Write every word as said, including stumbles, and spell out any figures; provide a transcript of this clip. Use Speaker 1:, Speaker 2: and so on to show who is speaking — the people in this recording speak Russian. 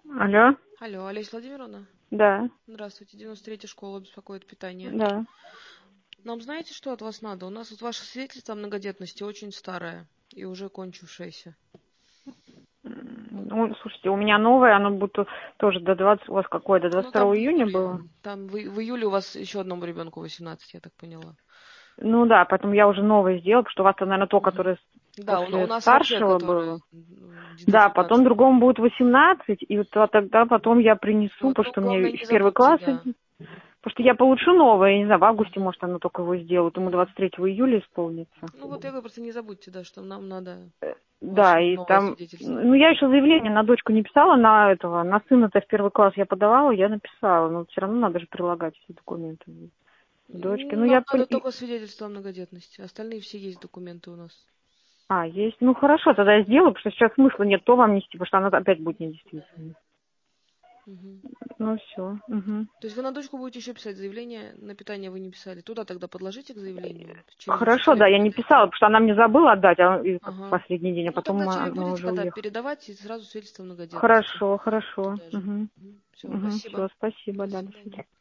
Speaker 1: Алло,
Speaker 2: Алло, Олеся Владимировна?
Speaker 1: да,
Speaker 2: Здравствуйте, девяносто третья школа беспокоит питание.
Speaker 1: да.
Speaker 2: Нам знаете, что от вас надо? У нас вот ваше свидетельство о многодетности очень старое и уже кончившееся.
Speaker 1: М, Ну, слушайте, у меня новое, оно будет тоже до двадцатого, у вас какое, до двадцать
Speaker 2: Ну, там
Speaker 1: второго
Speaker 2: в
Speaker 1: июня
Speaker 2: июле,
Speaker 1: было?
Speaker 2: там в, и- в июле у вас еще одному ребенку восемнадцать, я так поняла.
Speaker 1: Ну да, поэтому я уже новое сделала, потому что у вас, наверное, то,
Speaker 2: Мгм.
Speaker 1: которое с-
Speaker 2: Да, у, у
Speaker 1: после
Speaker 2: нас вообще,
Speaker 1: старшего
Speaker 2: которое
Speaker 1: было.
Speaker 2: м, до
Speaker 1: Да, потом
Speaker 2: семнадцати.
Speaker 1: другому будет восемнадцать, и вот то- тогда потом я принесу,
Speaker 2: Вот,
Speaker 1: потому
Speaker 2: ну,
Speaker 1: что мне
Speaker 2: главное,
Speaker 1: в
Speaker 2: не
Speaker 1: первый
Speaker 2: забудьте,
Speaker 1: класс,
Speaker 2: да.
Speaker 1: идти. Потому что я получу новое, я не знаю, в августе,
Speaker 2: Мгм.
Speaker 1: может, оно только его сделают, ему
Speaker 2: Мгм.
Speaker 1: двадцать третьего июля исполнится.
Speaker 2: Ну, вот я говорю, просто не забудьте, да, что нам надо
Speaker 1: Да,
Speaker 2: ваше
Speaker 1: и
Speaker 2: новое
Speaker 1: там,
Speaker 2: свидетельство.
Speaker 1: ну, я еще заявление на дочку не писала, на этого, на сына-то в первый класс я подавала, я написала, но все равно надо же прилагать все документы дочке. Ну,
Speaker 2: М, Нам
Speaker 1: я,
Speaker 2: надо
Speaker 1: пон- и-
Speaker 2: только свидетельство о многодетности. Остальные все есть документы у нас.
Speaker 1: а, есть, ну, хорошо, тогда я сделаю, потому что сейчас смысла нет то вам нести, потому что она опять будет недействительной.
Speaker 2: Мгм.
Speaker 1: Ну, все,
Speaker 2: То есть вы на дочку будете еще писать заявление, на питание вы не писали. Туда тогда подложите к заявлению. Через
Speaker 1: Хорошо,
Speaker 2: учителя
Speaker 1: да, я не
Speaker 2: передайте.
Speaker 1: писала, потому что она мне забыла отдать, а, и как в
Speaker 2: Ага.
Speaker 1: последний день, а
Speaker 2: Ну тогда
Speaker 1: потом
Speaker 2: че-
Speaker 1: она
Speaker 2: будете
Speaker 1: уже
Speaker 2: тогда
Speaker 1: уехала.
Speaker 2: передавать и сразу свидетельство о многодетности.
Speaker 1: Хорошо, хорошо.
Speaker 2: Туда же.
Speaker 1: Угу.
Speaker 2: Все,
Speaker 1: Угу,
Speaker 2: спасибо.
Speaker 1: все, спасибо,
Speaker 2: До
Speaker 1: да, до
Speaker 2: свидания.
Speaker 1: свидания.